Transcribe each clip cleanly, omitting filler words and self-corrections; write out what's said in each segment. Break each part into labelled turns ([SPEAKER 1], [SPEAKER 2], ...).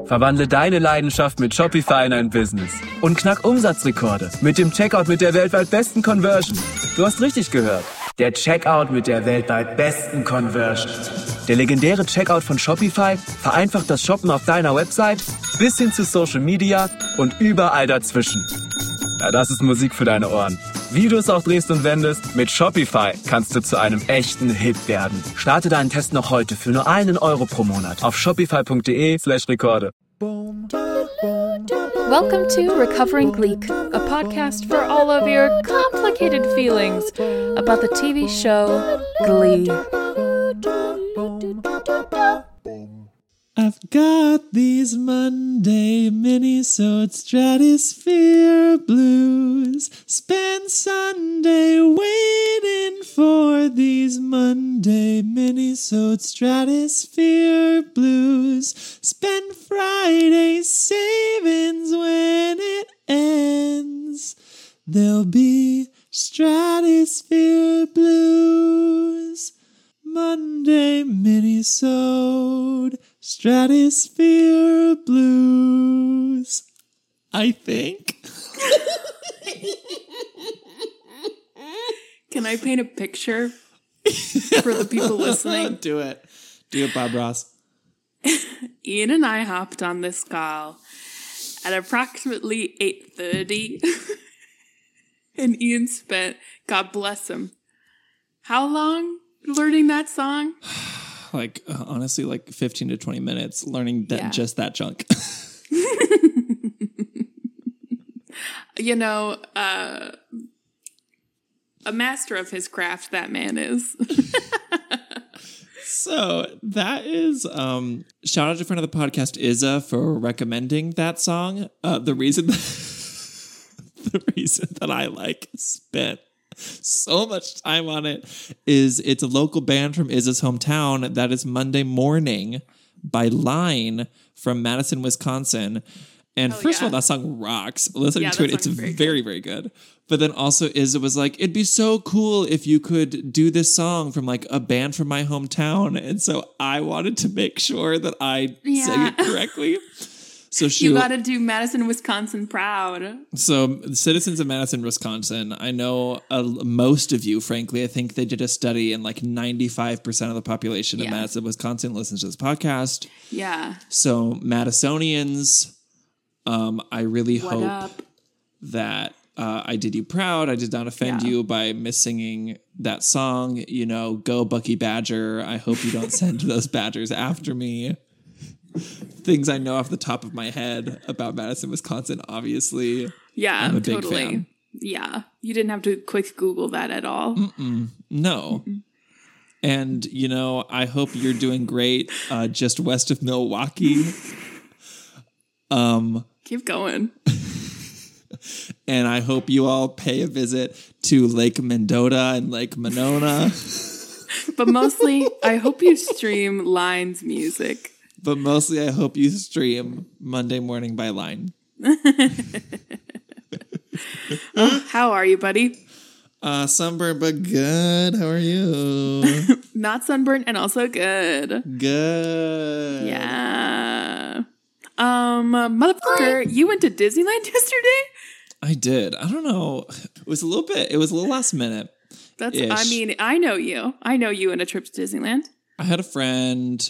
[SPEAKER 1] Verwandle deine Leidenschaft mit Shopify in ein Business. Und knack Umsatzrekorde mit dem Checkout mit der weltweit besten Conversion. Du hast richtig gehört. Der Checkout mit der weltweit besten Conversion. Der legendäre Checkout von Shopify vereinfacht das Shoppen auf deiner Website bis hin zu Social Media und überall dazwischen. Ja, das ist Musik für deine Ohren. Wie du es auch drehst und wendest, mit Shopify kannst du zu einem echten Hit werden. Starte deinen Test noch heute für nur €1 pro Monat auf shopify.de/Rekorde.
[SPEAKER 2] Welcome to Recovering Gleek, a podcast for all of your complicated feelings about the TV show Glee.
[SPEAKER 3] I've got these Monday mini-sode stratosphere blues. Spend Sunday waiting for these Monday mini-sode stratosphere blues. Spend Friday savings when it ends. There'll be stratosphere blues. Monday mini-sode stratosphere blues. I think.
[SPEAKER 4] Can I paint a picture for the people listening?
[SPEAKER 3] Do it, Bob Ross.
[SPEAKER 4] Ian and I hopped on this call at approximately 8:30, and Ian spent, God bless him, how long learning that song?
[SPEAKER 3] Honestly, 15 to 20 minutes learning just that chunk.
[SPEAKER 4] You know, a master of his craft, that man is.
[SPEAKER 3] So that is, shout out to friend of the podcast, Izza, for recommending that song. The reason that I spent so much time on it is it's a local band from Izza's hometown that is Monday Morning by Line from Madison, Wisconsin. And first of all, that song rocks. Listening to it, it's very, very good. But then also Izza was like, it'd be so cool if you could do this song from a band from my hometown. And so I wanted to make sure that I sang it correctly. So
[SPEAKER 4] you got to do Madison, Wisconsin proud.
[SPEAKER 3] So citizens of Madison, Wisconsin, I know most of you, frankly, I think they did a study and 95% of the population of Madison, Wisconsin listens to this podcast.
[SPEAKER 4] Yeah.
[SPEAKER 3] So Madisonians, I really hope that I did you proud. I did not offend you by missinging that song. You know, go Bucky Badger. I hope you don't send those Badgers after me. Things I know off the top of my head about Madison, Wisconsin, obviously.
[SPEAKER 4] Yeah,
[SPEAKER 3] I'm a big
[SPEAKER 4] totally.
[SPEAKER 3] fan.
[SPEAKER 4] Yeah, you didn't have to quick Google that at all.
[SPEAKER 3] No. Mm-mm. And, I hope you're doing great just west of Milwaukee.
[SPEAKER 4] Keep going.
[SPEAKER 3] And I hope you all pay a visit to Lake Mendota and Lake Monona.
[SPEAKER 4] But mostly, I hope you stream Line's music.
[SPEAKER 3] But mostly, I hope you stream Monday Morning by Line.
[SPEAKER 4] How are you, buddy?
[SPEAKER 3] Sunburned, but good. How are you?
[SPEAKER 4] Not sunburned and also good.
[SPEAKER 3] Good.
[SPEAKER 4] Yeah. Motherfucker, you went to Disneyland yesterday?
[SPEAKER 3] I did. I don't know. It was a little last minute.
[SPEAKER 4] I know you. I know you in a trip to Disneyland.
[SPEAKER 3] I have a friend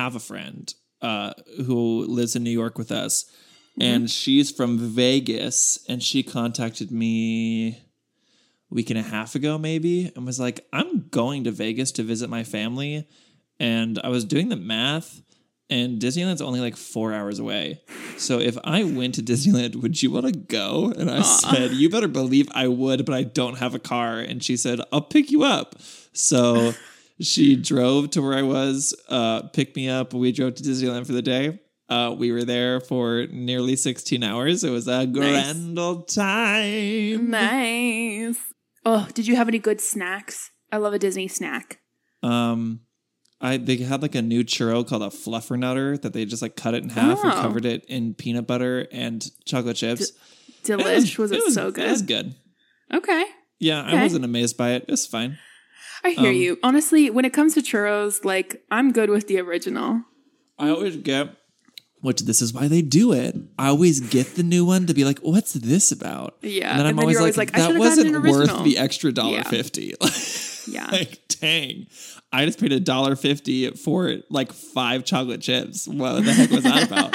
[SPEAKER 3] who lives in New York with us, and she's from Vegas, and she contacted me a week and a half ago, maybe, and was like, I'm going to Vegas to visit my family, and I was doing the math, and Disneyland's only 4 hours away. So if I went to Disneyland, would you want to go? And I said, you better believe I would, but I don't have a car. And she said, I'll pick you up. So she drove to where I was, picked me up. We drove to Disneyland for the day. We were there for nearly 16 hours. It was a grand old time.
[SPEAKER 4] Nice. Oh, did you have any good snacks? I love a Disney snack.
[SPEAKER 3] They had a new churro called a Fluffernutter that they just cut it in half and covered it in peanut butter and chocolate chips.
[SPEAKER 4] Delish. Was it so good?
[SPEAKER 3] It was good.
[SPEAKER 4] Okay.
[SPEAKER 3] Yeah, I wasn't amazed by it. It was fine.
[SPEAKER 4] I hear you. Honestly, when it comes to churros, I'm good with the original.
[SPEAKER 3] I always get which this is why they do it. I always get the new one to be like, what's this about?
[SPEAKER 4] Yeah.
[SPEAKER 3] And then I'm always like,
[SPEAKER 4] I
[SPEAKER 3] that
[SPEAKER 4] should've gotten an
[SPEAKER 3] wasn't worth
[SPEAKER 4] original.
[SPEAKER 3] the extra $1.50.
[SPEAKER 4] Yeah.
[SPEAKER 3] Like, dang. I just paid $1.50 for like 5 chocolate chips. What the heck was that about?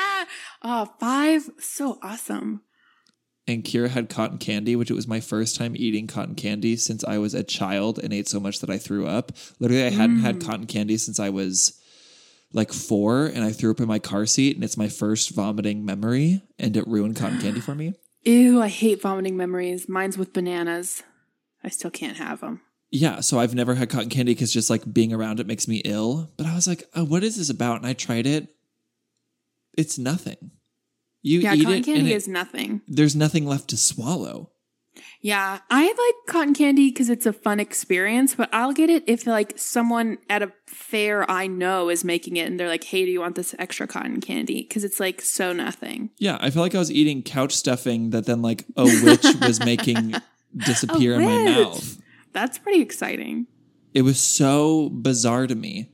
[SPEAKER 4] Oh, 5. So awesome.
[SPEAKER 3] And Kira had cotton candy, which it was my first time eating cotton candy since I was a child and ate so much that I threw up. Literally, I hadn't had cotton candy since I was like 4, and I threw up in my car seat, and it's my first vomiting memory, and it ruined cotton candy for me.
[SPEAKER 4] Ew, I hate vomiting memories. Mine's with bananas. I still can't have them.
[SPEAKER 3] Yeah, so I've never had cotton candy because just like being around it makes me ill. But I was like, oh, what is this about? And I tried it. It's nothing. You eat
[SPEAKER 4] cotton
[SPEAKER 3] it
[SPEAKER 4] candy
[SPEAKER 3] and
[SPEAKER 4] is nothing.
[SPEAKER 3] There's nothing left to swallow.
[SPEAKER 4] Yeah, I like cotton candy because it's a fun experience, but I'll get it if like someone at a fair I know is making it and they're like, hey, do you want this extra cotton candy? Because it's like so nothing.
[SPEAKER 3] Yeah, I feel like I was eating couch stuffing that then like a witch was making disappear in my mouth.
[SPEAKER 4] That's pretty exciting.
[SPEAKER 3] It was so bizarre to me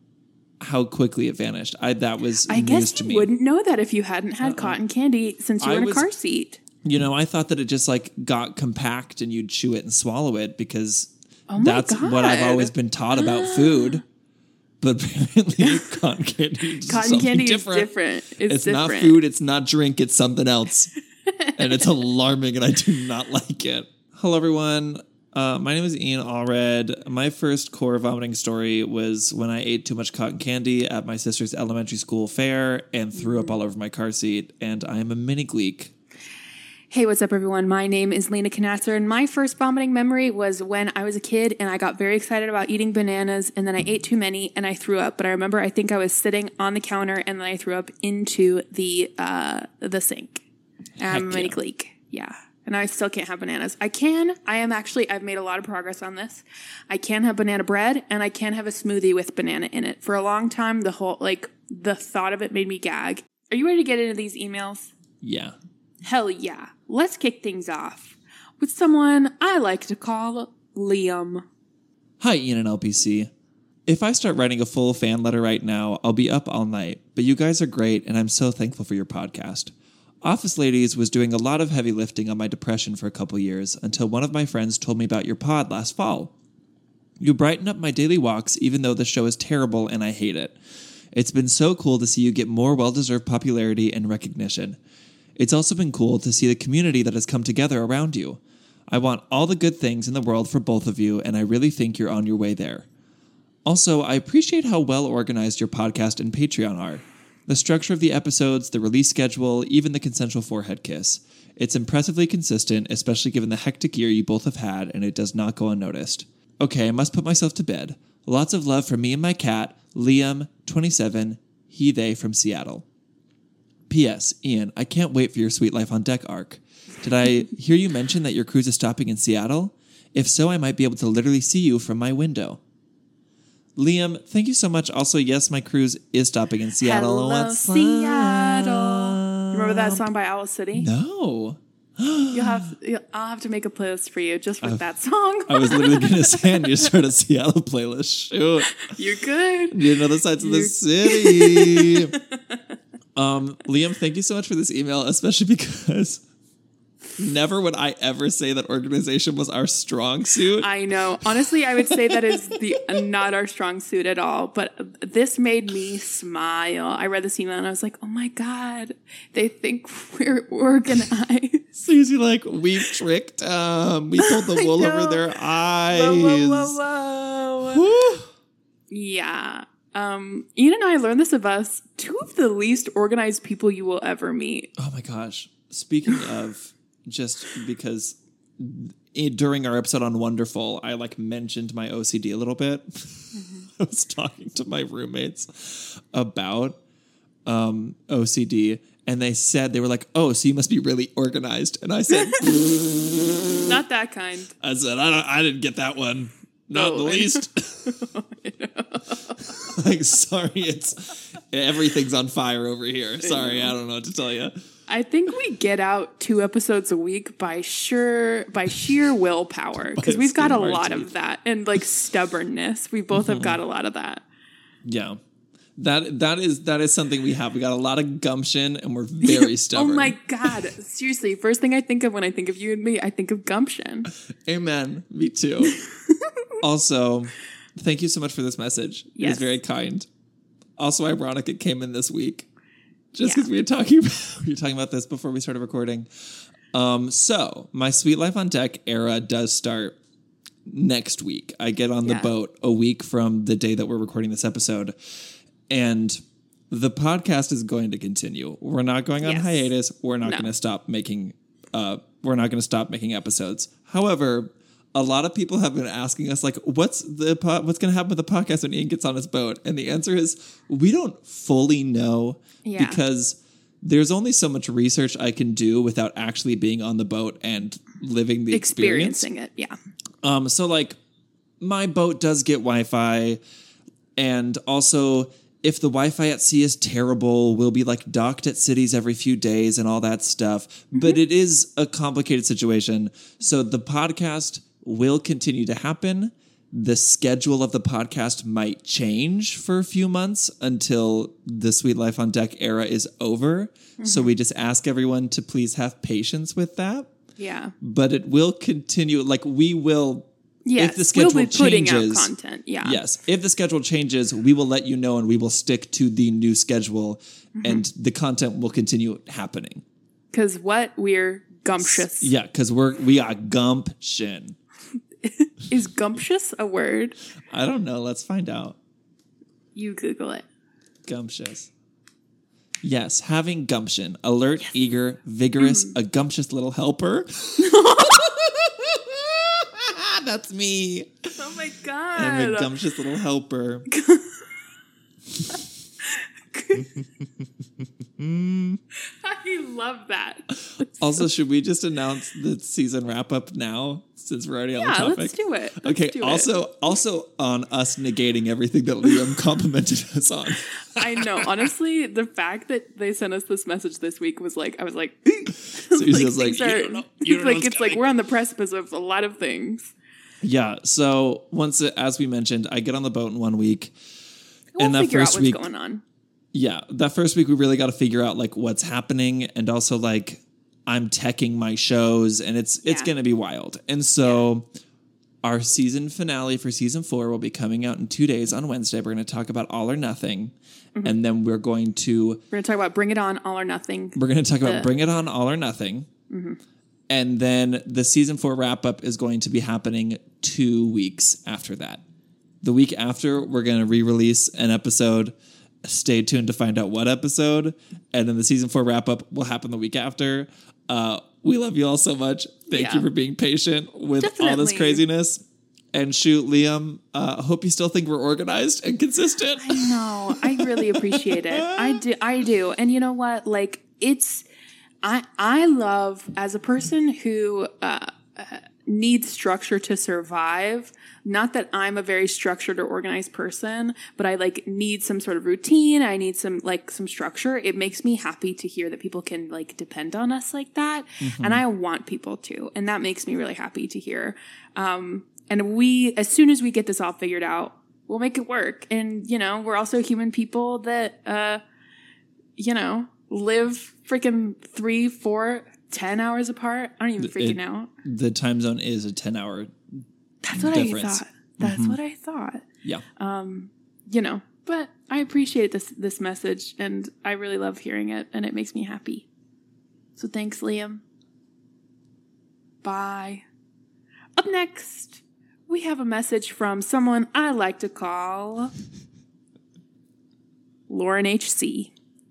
[SPEAKER 3] how quickly it vanished. That was
[SPEAKER 4] I
[SPEAKER 3] news
[SPEAKER 4] guess
[SPEAKER 3] to
[SPEAKER 4] you
[SPEAKER 3] me.
[SPEAKER 4] wouldn't know that if you hadn't had cotton candy since you were in a car seat.
[SPEAKER 3] You know, I thought that it just like got compact and you'd chew it and swallow it because that's
[SPEAKER 4] God.
[SPEAKER 3] what I've always been taught about food. But apparently cotton candy is
[SPEAKER 4] Cotton candy
[SPEAKER 3] different.
[SPEAKER 4] is different.
[SPEAKER 3] It's not food, it's not drink, it's something else. And it's alarming and I do not like it. Hello, everyone. My name is Ian Allred. My first core vomiting story was when I ate too much cotton candy at my sister's elementary school fair and threw up all over my car seat, and I am a mini gleek.
[SPEAKER 4] Hey, what's up, everyone? My name is Lena Knatzer, and my first vomiting memory was when I was a kid and I got very excited about eating bananas, and then I ate too many and I threw up. But I think I was sitting on the counter and then I threw up into the sink. And I'm a mini gleek. Yeah. And I still can't have bananas. I've made a lot of progress on this. I can have banana bread and I can have a smoothie with banana in it. For a long time, the thought of it made me gag. Are you ready to get into these emails?
[SPEAKER 3] Yeah.
[SPEAKER 4] Hell yeah. Let's kick things off with someone I like to call Liam.
[SPEAKER 3] Hi, Ian and LPC. If I start writing a full fan letter right now, I'll be up all night, but you guys are great and I'm so thankful for your podcast. Office Ladies was doing a lot of heavy lifting on my depression for a couple years until one of my friends told me about your pod last fall. You brighten up my daily walks even though the show is terrible and I hate it. It's been so cool to see you get more well-deserved popularity and recognition. It's also been cool to see the community that has come together around you. I want all the good things in the world for both of you, and I really think you're on your way there. Also, I appreciate how well organized your podcast and Patreon are. The structure of the episodes, the release schedule, even the consensual forehead kiss. It's impressively consistent, especially given the hectic year you both have had, and it does not go unnoticed. Okay, I must put myself to bed. Lots of love from me and my cat, Liam, 27, he/they from Seattle. P.S. Ian, I can't wait for your Sweet Life on Deck arc. Did I hear you mention that your cruise is stopping in Seattle? If so, I might be able to literally see you from my window. Liam, thank you so much. Also, yes, my cruise is stopping in Seattle.
[SPEAKER 4] Hello, Seattle. Remember that song by Owl City?
[SPEAKER 3] No.
[SPEAKER 4] I'll have to make a playlist for you just with that song.
[SPEAKER 3] I was literally going to say I need to start a Seattle playlist. Shoot.
[SPEAKER 4] You're good.
[SPEAKER 3] You know the sides of the city. Liam, thank you so much for this email, especially because never would I ever say that organization was our strong suit.
[SPEAKER 4] I know. Honestly, I would say that is not our strong suit at all, but this made me smile. I read this email and I was like, oh my God, they think we're organized.
[SPEAKER 3] Seriously, like, we've tricked them. We pulled the wool over their eyes.
[SPEAKER 4] Whoa. Yeah. Ian and I learned this of us, 2 of the least organized people you will ever meet.
[SPEAKER 3] Oh my gosh. Speaking of, just because during our episode on Wonderful, I mentioned my OCD a little bit. Mm-hmm. I was talking to my roommates about OCD, and they were like, oh, so you must be really organized. And I said,
[SPEAKER 4] not that kind.
[SPEAKER 3] I said, I didn't get that one. Not the least. Sorry, everything's on fire over here. Sorry, I don't know what to tell you.
[SPEAKER 4] I think we get out 2 episodes a week by sheer willpower because we've got a lot of that and stubbornness. We both have got a lot of that.
[SPEAKER 3] Yeah. That is something we have. We got a lot of gumption and we're very stubborn.
[SPEAKER 4] Oh my God. Seriously. First thing I think of when I think of you and me, I think of gumption.
[SPEAKER 3] Amen. Me too. Also, thank you so much for this message.
[SPEAKER 4] Yes.
[SPEAKER 3] It is very kind. Also ironic it came in this week. Just because we were talking about this before we started recording. So my Sweet Life on Deck era does start next week. I get on the boat a week from the day that we're recording this episode. And the podcast is going to continue. We're not going on hiatus. We're not going to stop making episodes. However, a lot of people have been asking us, like, what's going to happen with the podcast when Ian gets on his boat? And the answer is we don't fully know because there's only so much research I can do without actually being on the boat and living the experience.
[SPEAKER 4] Experiencing it, yeah.
[SPEAKER 3] So, like, my boat does get Wi-Fi, and also if the Wi-Fi at sea is terrible, we'll be like docked at cities every few days and all that stuff. Mm-hmm. But it is a complicated situation. So the podcast will continue to happen. The schedule of the podcast might change for a few months until the Sweet Life on Deck era is over. Mm-hmm. So we just ask everyone to please have patience with that.
[SPEAKER 4] Yeah.
[SPEAKER 3] But it will continue. Like, we will...
[SPEAKER 4] Yes,
[SPEAKER 3] if the schedule
[SPEAKER 4] we'll be putting
[SPEAKER 3] changes,
[SPEAKER 4] out content. Yeah.
[SPEAKER 3] Yes. If the schedule changes, we will let you know and we will stick to the new schedule and the content will continue happening.
[SPEAKER 4] Because we're gumptious.
[SPEAKER 3] Yeah, because we are gumption.
[SPEAKER 4] Is gumptious a word?
[SPEAKER 3] I don't know. Let's find out.
[SPEAKER 4] You Google it.
[SPEAKER 3] Gumptious. Yes, having gumption. Alert, eager, vigorous, a gumptious little helper. That's me.
[SPEAKER 4] Oh my God.
[SPEAKER 3] I'm a gumptious little helper.
[SPEAKER 4] I love that.
[SPEAKER 3] Also, should we just announce the season wrap up now since we're already on the topic?
[SPEAKER 4] Yeah, let's do it.
[SPEAKER 3] Also on us negating everything that Liam complimented us on.
[SPEAKER 4] I know. Honestly, the fact that they sent us this message this week was like, I was like,
[SPEAKER 3] so he was like, you don't know
[SPEAKER 4] it's like we're on the precipice of a lot of things.
[SPEAKER 3] Yeah. So as we mentioned, I get on the boat in 1 week.
[SPEAKER 4] We'll
[SPEAKER 3] and that
[SPEAKER 4] figure
[SPEAKER 3] first
[SPEAKER 4] out what's
[SPEAKER 3] week,
[SPEAKER 4] going on.
[SPEAKER 3] Yeah. That first week, we really got to figure out like what's happening. And also like I'm teching my shows and it's going to be wild. And so our season finale for season 4 will be coming out in 2 days on Wednesday. We're going to talk about All or Nothing. Mm-hmm. And then we're going to
[SPEAKER 4] talk about Bring It On, All or Nothing.
[SPEAKER 3] We're going to talk about Bring It On, All or Nothing. Mm-hmm. And then the season 4 wrap up is going to be happening 2 weeks after that. The week after, we're going to re-release an episode. Stay tuned to find out what episode. And then the season 4 wrap up will happen the week after. We love you all so much. Thank you for being patient with all this craziness. And shoot, Liam, hope you still think we're organized and consistent.
[SPEAKER 4] I know. I really appreciate it. I do. And you know what? Like, I love, as a person who needs structure to survive, not that I'm a very structured or organized person, but I like need some sort of routine. I need some structure. It makes me happy to hear that people can like depend on us like that. Mm-hmm. And I want people to, and that makes me really happy to hear. And as soon as we get this all figured out, we'll make it work. And, we're also human people that, live freaking 3, 4, 10 hours apart. I don't even freaking know.
[SPEAKER 3] The time zone is a 10-hour
[SPEAKER 4] That's what
[SPEAKER 3] difference.
[SPEAKER 4] I thought. That's what I thought.
[SPEAKER 3] Yeah.
[SPEAKER 4] But I appreciate this message and I really love hearing it and it makes me happy. So thanks, Liam. Bye. Up next, we have a message from someone I like to call Lauren H.C.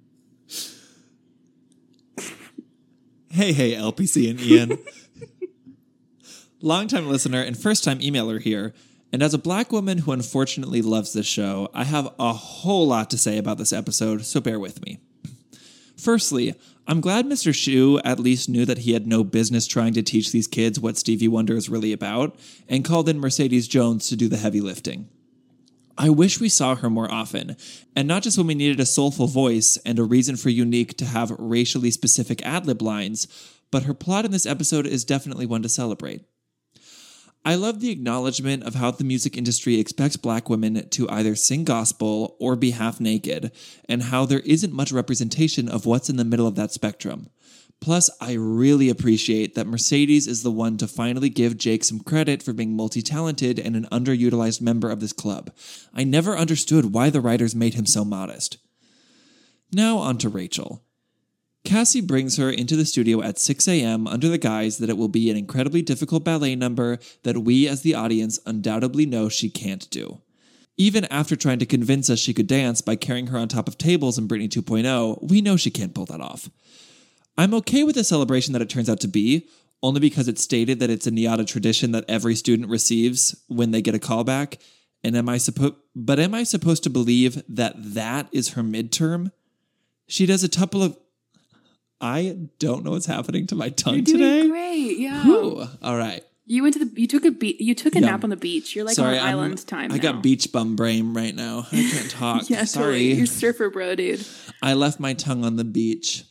[SPEAKER 3] Hey, LPC and Ian. Longtime listener and first-time emailer here. And as a Black woman who unfortunately loves this show, I have a whole lot to say about this episode, so bear with me. Firstly, I'm glad Mr. Shu at least knew that he had no business trying to teach these kids what Stevie Wonder is really about, and called in Mercedes Jones to do the heavy lifting. I wish we saw her more often, and not just when we needed a soulful voice and a reason for Unique to have racially specific ad-lib lines, but her plot in this episode is definitely one to celebrate. I love the acknowledgement of how the music industry expects Black women to either sing gospel or be half naked, and how there isn't much representation of what's in the middle of that spectrum. Plus, I really appreciate that Mercedes is the one to finally give Jake some credit for being multi-talented and an underutilized member of this club. I never understood why the writers made him so modest. Now on to Rachel. Cassie brings her into the studio at 6 a.m. under the guise that it will be an incredibly difficult ballet number that we as the audience undoubtedly know she can't do. Even after trying to convince us she could dance by carrying her on top of tables in Britney 2.0, we know she can't pull that off. I'm okay with the celebration that it turns out to be, only because it's stated that it's a NIADA tradition that every student receives when they get a callback, and am I supposed to believe that that is her midterm? She does a couple of... I don't know what's happening to my tongue
[SPEAKER 4] You're doing
[SPEAKER 3] today.
[SPEAKER 4] Great, yeah.
[SPEAKER 3] Whew. All right.
[SPEAKER 4] You took a nap on the beach. You're like on island time.
[SPEAKER 3] I got beach bum brain right now. I can't talk.
[SPEAKER 4] Yeah,
[SPEAKER 3] Sorry.
[SPEAKER 4] totally. You're surfer bro, dude.
[SPEAKER 3] I left my tongue on the beach.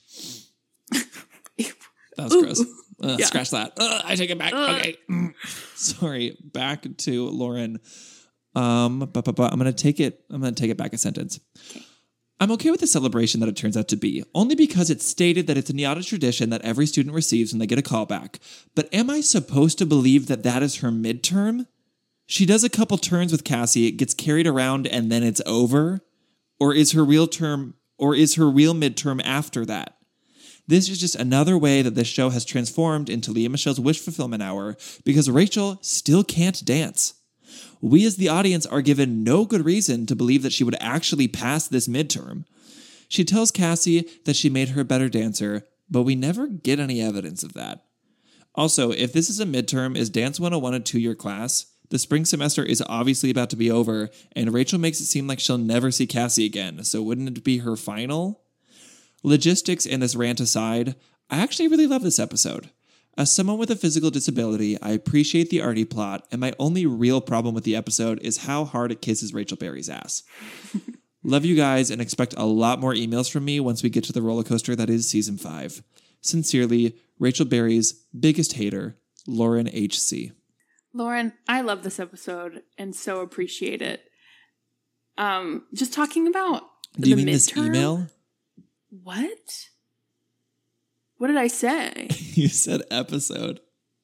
[SPEAKER 3] That was gross.
[SPEAKER 4] Yeah.
[SPEAKER 3] Scratch that. I take it back. Okay. Sorry. Back to Lauren. I'm gonna take it back a sentence.
[SPEAKER 4] Okay.
[SPEAKER 3] I'm okay with the celebration that it turns out to be, only because it's stated that it's a NIADA tradition that every student receives when they get a callback. But am I supposed to believe that that is her midterm? She does a couple turns with Cassie, it gets carried around, and then it's over? Or is her real midterm after that? This is just another way that this show has transformed into Lea Michelle's wish fulfillment hour, because Rachel still can't dance. We as the audience are given no good reason to believe that she would actually pass this midterm. She tells Cassie that she made her a better dancer, but we never get any evidence of that. Also, if this is a midterm, is Dance 101 a 2-year class? The spring semester is obviously about to be over, and Rachel makes it seem like she'll never see Cassie again, so wouldn't it be her final? Logistics and this rant aside, I actually really love this episode. As someone with a physical disability, I appreciate the arty plot, and my only real problem with the episode is how hard it kisses Rachel Berry's ass. Love you guys, and expect a lot more emails from me once we get to the roller coaster that is Season 5. Sincerely, Rachel Berry's biggest hater, Lauren H.C.
[SPEAKER 4] Lauren, I love this episode and so appreciate it. Just talking about
[SPEAKER 3] Do you
[SPEAKER 4] the
[SPEAKER 3] mean
[SPEAKER 4] midterm.
[SPEAKER 3] this email?
[SPEAKER 4] What? What did I say?
[SPEAKER 3] You said episode.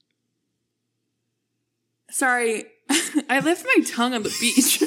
[SPEAKER 4] Sorry, I left my tongue on the beach.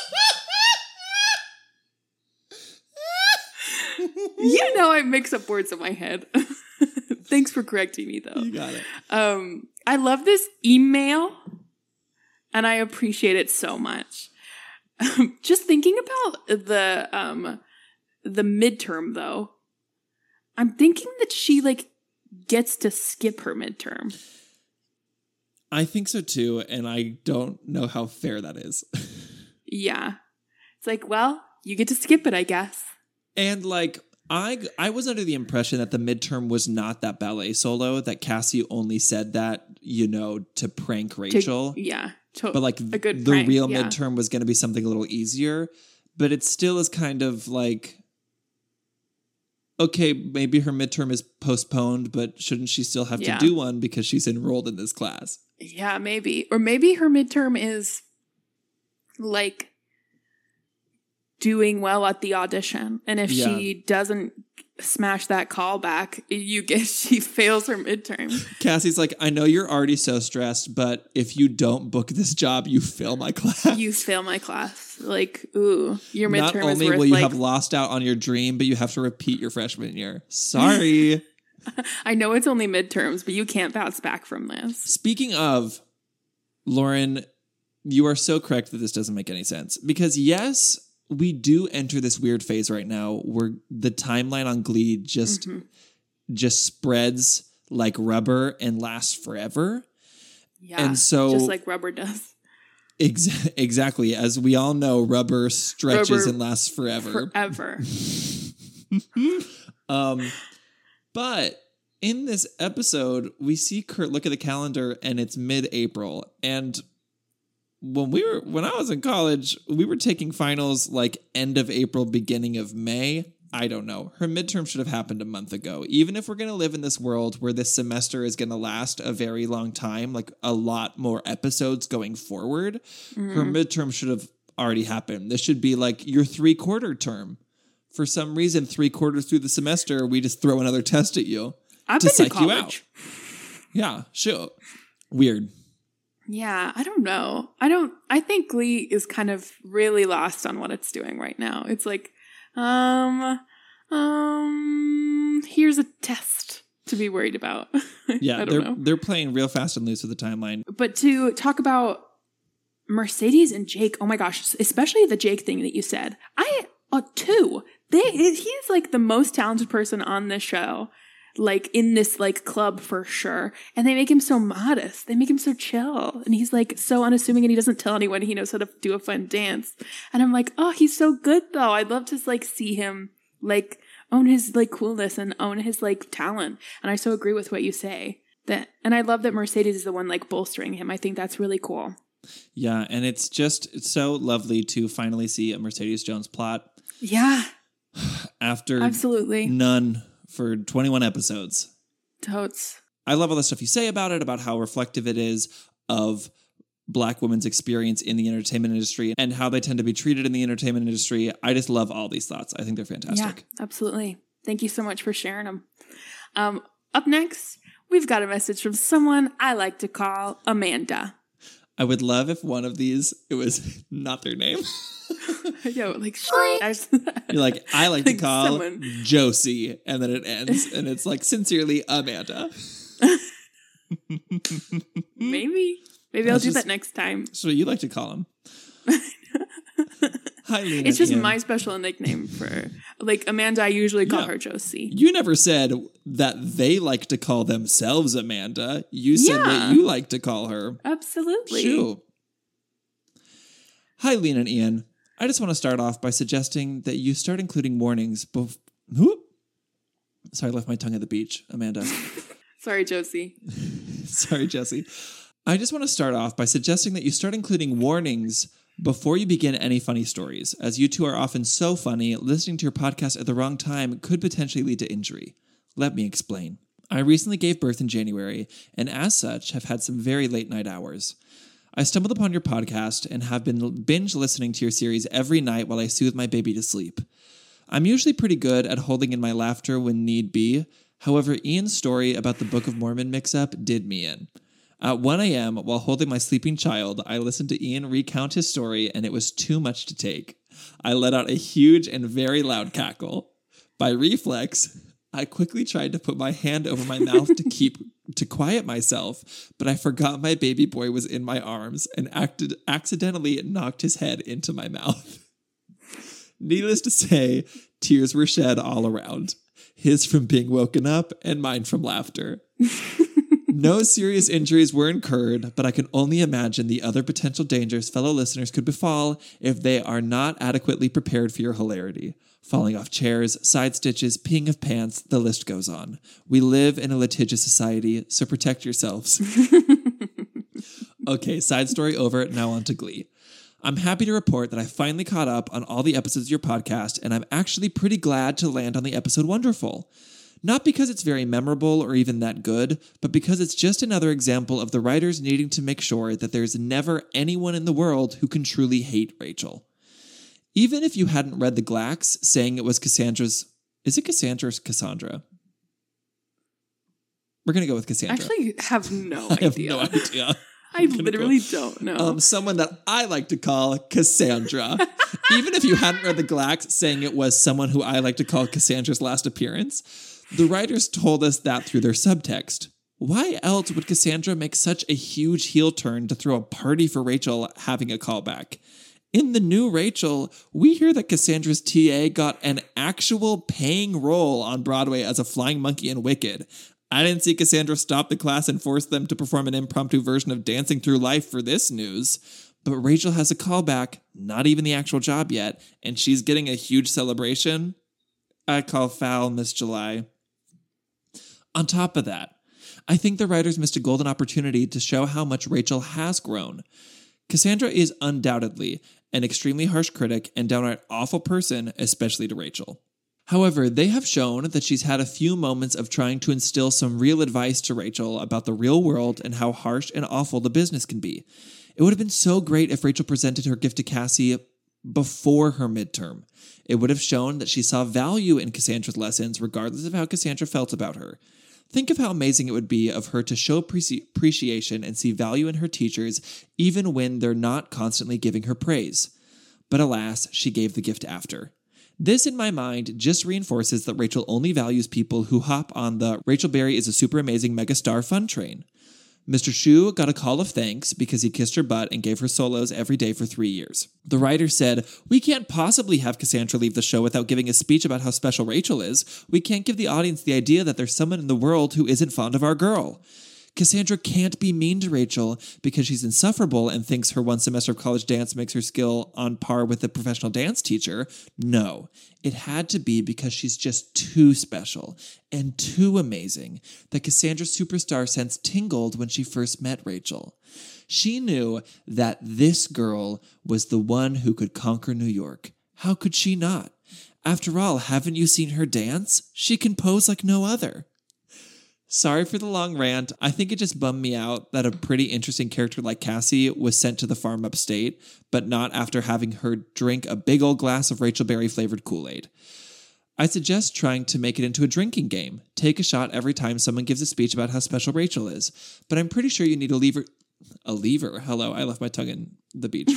[SPEAKER 4] You know I mix up words in my head. Thanks for correcting me, though.
[SPEAKER 3] You got it.
[SPEAKER 4] I love this email, and I appreciate it so much. Just thinking about the midterm, though, I'm thinking that she gets to skip her midterm.
[SPEAKER 3] I think so too, and I don't know how fair that is.
[SPEAKER 4] Yeah, it's like, well, you get to skip it, I guess.
[SPEAKER 3] And I was under the impression that the midterm was not that ballet solo, that Cassie only said that, to prank Rachel.
[SPEAKER 4] But
[SPEAKER 3] a
[SPEAKER 4] good
[SPEAKER 3] the
[SPEAKER 4] prank,
[SPEAKER 3] real
[SPEAKER 4] yeah.
[SPEAKER 3] midterm was going to be something a little easier. But it still is kind of like, okay, maybe her midterm is postponed, but shouldn't she still have to do one because she's enrolled in this class?
[SPEAKER 4] Yeah, maybe. Or maybe her midterm is doing well at the audition. And if she doesn't smash that callback, she fails her midterm.
[SPEAKER 3] Cassie's like, I know you're already so stressed, but if you don't book this job, you fail my class.
[SPEAKER 4] You fail my class. Ooh, your midterm is worth
[SPEAKER 3] Not only will you have lost out on your dream, but you have to repeat your freshman year. Sorry.
[SPEAKER 4] I know it's only midterms, but you can't bounce back from this.
[SPEAKER 3] Speaking of, Lauren, you are so correct that this doesn't make any sense. Because yes, we do enter this weird phase right now where the timeline on Glee just spreads like rubber and lasts forever.
[SPEAKER 4] Yeah,
[SPEAKER 3] and so
[SPEAKER 4] just like rubber does.
[SPEAKER 3] Exactly. As we all know, rubber stretches and lasts forever. But in this episode, we see Kurt look at the calendar and it's mid-April. And when I was in college, we were taking finals end of April, beginning of May. I don't know. Her midterm should have happened a month ago. Even if we're going to live in this world where this semester is going to last a very long time, like a lot more episodes going forward, her midterm should have already happened. This should be like your 3/4 term. For some reason, 3/4 through the semester, we just throw another test at you
[SPEAKER 4] I've
[SPEAKER 3] to
[SPEAKER 4] been to
[SPEAKER 3] psych you out.
[SPEAKER 4] college.
[SPEAKER 3] Yeah, sure. Weird.
[SPEAKER 4] Yeah, I don't know. I think Glee is kind of really lost on what it's doing right now. It's like, here's a test to be worried about.
[SPEAKER 3] Yeah,
[SPEAKER 4] I don't know.
[SPEAKER 3] they're playing real fast and loose with the timeline.
[SPEAKER 4] But to talk about Mercedes and Jake, oh my gosh, especially the Jake thing that you said. He's like the most talented person on this show, like in this like club for sure. And they make him so modest. They make him so chill. And he's like so unassuming and he doesn't tell anyone he knows how to do a fun dance. And I'm like, oh, he's so good though. I'd love to like see him like own his like coolness and own his like talent. And I so agree with what you say. And I love that Mercedes is the one like bolstering him. I think that's really cool.
[SPEAKER 3] Yeah, and it's so lovely to finally see a Mercedes Jones plot.
[SPEAKER 4] Yeah.
[SPEAKER 3] After
[SPEAKER 4] absolutely
[SPEAKER 3] none for 21 episodes.
[SPEAKER 4] Totes.
[SPEAKER 3] I love all the stuff you say about it, about how reflective it is of Black women's experience in the entertainment industry and how they tend to be treated in the entertainment industry. I just love all these thoughts. I think they're fantastic.
[SPEAKER 4] Yeah, absolutely. Thank you so much for sharing them. Up next, we've got a message from someone I like to call Amanda.
[SPEAKER 3] I would love if one of these, it was not their name.
[SPEAKER 4] Yo, like,
[SPEAKER 3] you're like, I like to call
[SPEAKER 4] someone.
[SPEAKER 3] Josie, and then it ends, and it's like, sincerely, Amanda.
[SPEAKER 4] Maybe I'll do that next time.
[SPEAKER 3] So you like to call him. Hi, Lena.
[SPEAKER 4] It's just my special nickname for, like, Amanda. I usually call her Josie.
[SPEAKER 3] You never said that they like to call themselves Amanda. You said that you like to call her.
[SPEAKER 4] Absolutely.
[SPEAKER 3] Shoo. Hi, Lena and Ian. I just want to start off by suggesting that you start including warnings Sorry, I left my tongue at the beach, Amanda.
[SPEAKER 4] Sorry, Josie.
[SPEAKER 3] Sorry, Jesse. I just want to start off by suggesting that you start including warnings before you begin any funny stories. As you two are often so funny, listening to your podcast at the wrong time could potentially lead to injury. Let me explain. I recently gave birth in January, and as such, have had some very late night hours. I stumbled upon your podcast and have been binge listening to your series every night while I soothe my baby to sleep. I'm usually pretty good at holding in my laughter when need be. However, Ian's story about the Book of Mormon mix-up did me in. At 1 a.m., while holding my sleeping child, I listened to Ian recount his story, and it was too much to take. I let out a huge and very loud cackle. By reflex, I quickly tried to put my hand over my mouth to quiet myself, but I forgot my baby boy was in my arms and accidentally knocked his head into my mouth. Needless to say, tears were shed all around. His from being woken up and mine from laughter. No serious injuries were incurred, but I can only imagine the other potential dangers fellow listeners could befall if they are not adequately prepared for your hilarity. Falling off chairs, side stitches, peeing of pants, the list goes on. We live in a litigious society, so protect yourselves. Okay, side story over, now on to Glee. I'm happy to report that I finally caught up on all the episodes of your podcast, and I'm actually pretty glad to land on the episode Wonderful. Not because it's very memorable or even that good, but because it's just another example of the writers needing to make sure that there's never anyone in the world who can truly hate Rachel. Even if you hadn't read the Glax saying it was Cassandra's... Is it Cassandra or Cassandra? We're going to go with Cassandra.
[SPEAKER 4] I actually have no
[SPEAKER 3] I have
[SPEAKER 4] idea.
[SPEAKER 3] no idea.
[SPEAKER 4] I literally don't know.
[SPEAKER 3] Someone that I like to call Cassandra. Even if you hadn't read the Glax saying it was someone who I like to call Cassandra's last appearance, the writers told us that through their subtext. Why else would Cassandra make such a huge heel turn to throw a party for Rachel having a callback? In the new Rachel, we hear that Cassandra's TA got an actual paying role on Broadway as a flying monkey in Wicked. I didn't see Cassandra stop the class and force them to perform an impromptu version of Dancing Through Life for this news. But Rachel has a callback, not even the actual job yet, and she's getting a huge celebration. I call foul, Miss July. On top of that, I think the writers missed a golden opportunity to show how much Rachel has grown. Cassandra is undoubtedly an extremely harsh critic and downright awful person, especially to Rachel. However, they have shown that she's had a few moments of trying to instill some real advice to Rachel about the real world and how harsh and awful the business can be. It would have been so great if Rachel presented her gift to Cassie before her midterm. It would have shown that she saw value in Cassandra's lessons regardless of how Cassandra felt about her. Think of how amazing it would be of her to show appreciation and see value in her teachers even when they're not constantly giving her praise. But alas, she gave the gift after. This, in my mind, just reinforces that Rachel only values people who hop on the Rachel Berry is a super amazing megastar fun train. Mr. Shu got a call of thanks because he kissed her butt and gave her solos every day for 3 years. The writer said, "We can't possibly have Cassandra leave the show without giving a speech about how special Rachel is. We can't give the audience the idea that there's someone in the world who isn't fond of our girl. Cassandra can't be mean to Rachel because she's insufferable and thinks her 1 semester of college dance makes her skill on par with a professional dance teacher. No, it had to be because she's just too special and too amazing that Cassandra's superstar sense tingled when she first met Rachel. She knew that this girl was the one who could conquer New York. How could she not? After all, haven't you seen her dance? She can pose like no other." Sorry for the long rant. I think it just bummed me out that a pretty interesting character like Cassie was sent to the farm upstate, but not after having her drink a big old glass of Rachel Berry flavored Kool-Aid. I suggest trying to make it into a drinking game. Take a shot every time someone gives a speech about how special Rachel is. But I'm pretty sure you need a lever. A lever? Hello, I left my tongue in the beach.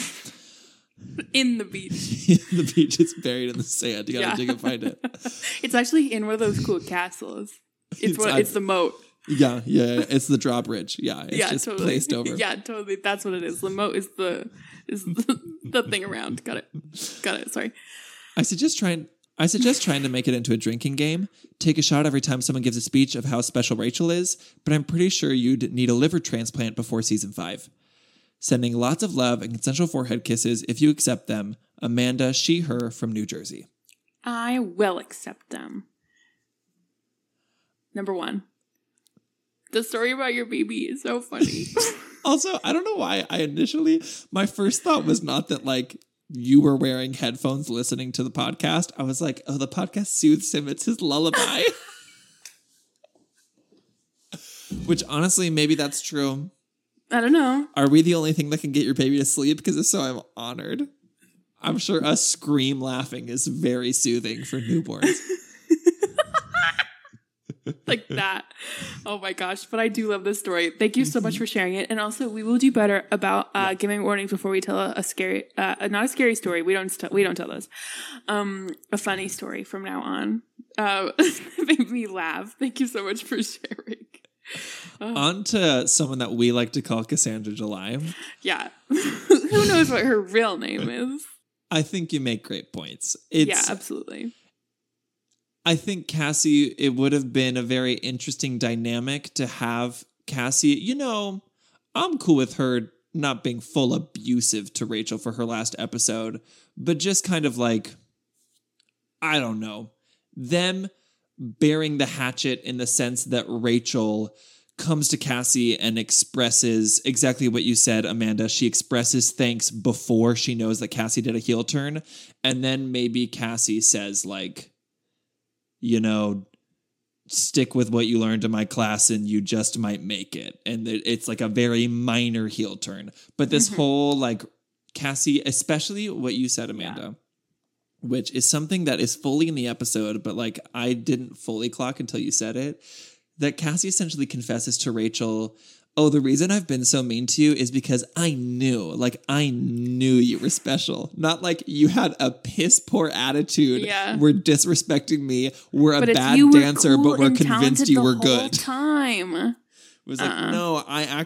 [SPEAKER 4] In the beach.
[SPEAKER 3] The beach is buried in the sand. You gotta dig and find it.
[SPEAKER 4] It's actually in one of those cool castles. It's the moat.
[SPEAKER 3] Yeah. It's the drawbridge. Yeah, it's just
[SPEAKER 4] totally.
[SPEAKER 3] placed over.
[SPEAKER 4] Yeah, totally. That's what it is. The moat is the thing around. Got it. Sorry.
[SPEAKER 3] I suggest trying to make it into a drinking game. Take a shot every time someone gives a speech of how special Rachel is, but I'm pretty sure you'd need a liver transplant before season 5. Sending lots of love and consensual forehead kisses if you accept them. Amanda, she, her from New Jersey.
[SPEAKER 4] I will accept them. Number 1. The story about your baby is so funny.
[SPEAKER 3] Also, I don't know why my first thought was not that like you were wearing headphones listening to the podcast. I was like, oh, the podcast soothes him. It's his lullaby. Which honestly, maybe that's true.
[SPEAKER 4] I don't know.
[SPEAKER 3] Are we the only thing that can get your baby to sleep? Because if so, I'm honored. I'm sure a scream laughing is very soothing for newborns.
[SPEAKER 4] Like that. Oh my gosh. But I do love this story. Thank you so much for sharing it. And also, we will do better about giving warnings before we tell a scary, not a scary story. We don't tell those. A funny story from now on. It made me laugh. Thank you so much for sharing.
[SPEAKER 3] On to someone that we like to call Cassandra July.
[SPEAKER 4] Yeah. Who knows what her real name is?
[SPEAKER 3] I think you make great points.
[SPEAKER 4] Yeah, absolutely.
[SPEAKER 3] I think Cassie, it would have been a very interesting dynamic to have Cassie, you know, I'm cool with her not being full abusive to Rachel for her last episode, but just kind of like, I don't know, them bearing the hatchet in the sense that Rachel comes to Cassie and expresses exactly what you said, Amanda. She expresses thanks before she knows that Cassie did a heel turn. And then maybe Cassie says like, you know, stick with what you learned in my class and you just might make it. And it's like a very minor heel turn. But this whole like Cassie, especially what you said, Amanda, which is something that is fully in the episode, but like I didn't fully clock until you said it, that Cassie essentially confesses to Rachel, oh, the reason I've been so mean to you is because I knew you were special. Not like you had a piss poor attitude.
[SPEAKER 4] Yeah.
[SPEAKER 3] We're disrespecting me. We're a bad dancer,
[SPEAKER 4] cool
[SPEAKER 3] but we're convinced you were good.
[SPEAKER 4] Time.
[SPEAKER 3] It was like, no,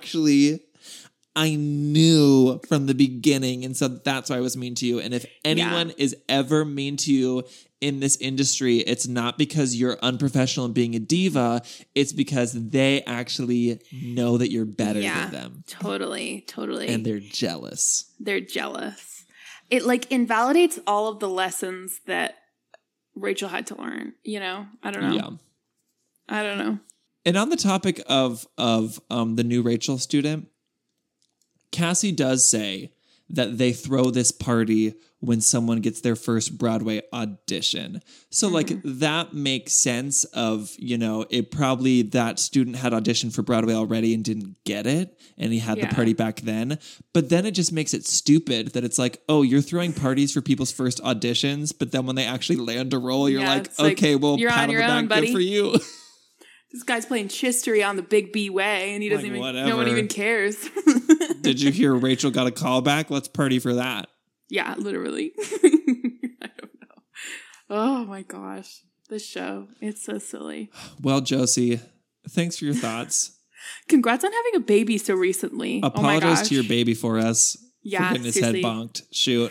[SPEAKER 3] I knew from the beginning. And so that's why I was mean to you. And if anyone is ever mean to you in this industry, it's not because you're unprofessional and being a diva. It's because they actually know that you're better than them.
[SPEAKER 4] Totally.
[SPEAKER 3] And they're jealous.
[SPEAKER 4] It like invalidates all of the lessons that Rachel had to learn, you know? I don't know.
[SPEAKER 3] Yeah.
[SPEAKER 4] I don't know.
[SPEAKER 3] And on the topic of the new Rachel student, Cassie does say that they throw this party when someone gets their first Broadway audition. So like that makes sense of, you know, it probably that student had auditioned for Broadway already and didn't get it. And he had the party back then. But then it just makes it stupid that it's like, oh, you're throwing parties for people's first auditions. But then when they actually land a role, you're like, okay, well,
[SPEAKER 4] you're
[SPEAKER 3] pat
[SPEAKER 4] on
[SPEAKER 3] on
[SPEAKER 4] your
[SPEAKER 3] the
[SPEAKER 4] own,
[SPEAKER 3] back,
[SPEAKER 4] buddy.
[SPEAKER 3] good for you.
[SPEAKER 4] This guy's playing Chistery on the Big B Way, and he doesn't
[SPEAKER 3] Like,
[SPEAKER 4] even, no one even cares.
[SPEAKER 3] Did you hear Rachel got a call back? Let's party for that.
[SPEAKER 4] Yeah, literally. I don't know. Oh my gosh. This show. It's so silly.
[SPEAKER 3] Well, Josie, thanks for your thoughts.
[SPEAKER 4] Congrats on having a baby so recently.
[SPEAKER 3] Apologize to your baby for us.
[SPEAKER 4] Yeah,
[SPEAKER 3] for getting his head bonked. Shoot.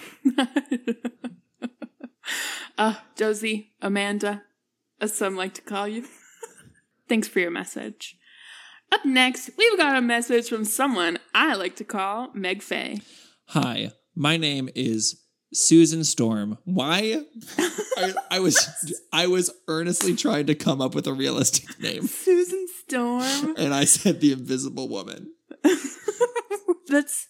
[SPEAKER 4] Josie, Amanda, as some like to call you. Thanks for your message. Up next, we've got a message from someone I like to call Meg Faye.
[SPEAKER 3] Hi, my name is Susan Storm. Why? I was earnestly trying to come up with a realistic name.
[SPEAKER 4] Susan Storm.
[SPEAKER 3] And I said the Invisible Woman.
[SPEAKER 4] That's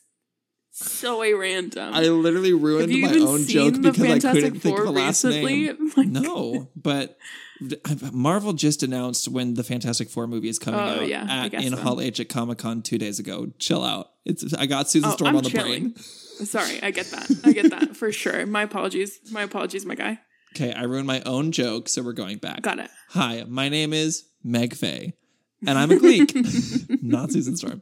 [SPEAKER 4] so random.
[SPEAKER 3] I literally ruined my own joke because I couldn't think of the last
[SPEAKER 4] recently?
[SPEAKER 3] name. No, but Marvel just announced when the Fantastic Four movie is coming out in Hall H at Comic-Con 2 days ago. Chill out. I got Susan Storm on the brain.
[SPEAKER 4] Sorry, I get that for sure. My apologies, my guy.
[SPEAKER 3] Okay, I ruined my own joke, so we're going back.
[SPEAKER 4] Got it.
[SPEAKER 3] Hi, my name is Meg Faye, and I'm a Gleek, not Susan Storm.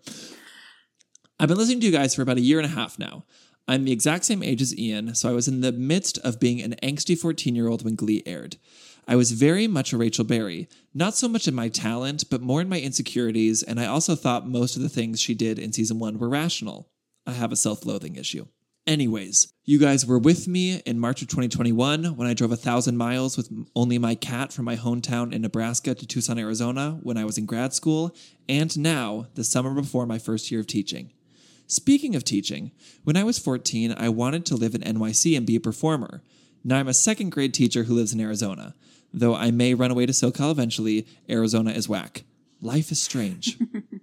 [SPEAKER 3] I've been listening to you guys for about 1.5 years now. I'm the exact same age as Ian, so I was in the midst of being an angsty 14-year-old when Glee aired. I was very much a Rachel Berry, not so much in my talent, but more in my insecurities, and I also thought most of the things she did in season 1 were rational. I have a self-loathing issue. Anyways, you guys were with me in March of 2021 when I drove 1,000 miles with only my cat from my hometown in Nebraska to Tucson, Arizona when I was in grad school, and now, the summer before my first year of teaching. Speaking of teaching, when I was 14, I wanted to live in NYC and be a performer. Now I'm a second grade teacher who lives in Arizona. Though I may run away to SoCal eventually, Arizona is whack. Life is strange.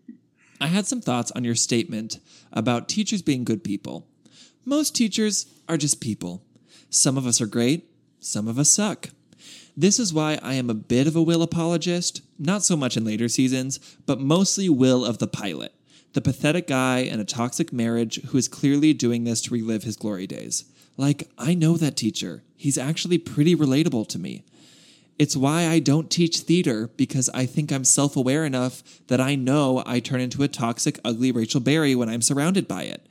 [SPEAKER 3] I had some thoughts on your statement about teachers being good people. Most teachers are just people. Some of us are great, some of us suck. This is why I am a bit of a Will apologist, not so much in later seasons, but mostly Will of the pilot. The pathetic guy in a toxic marriage who is clearly doing this to relive his glory days. Like, I know that teacher. He's actually pretty relatable to me. It's why I don't teach theater, because I think I'm self-aware enough that I know I turn into a toxic, ugly Rachel Berry when I'm surrounded by it.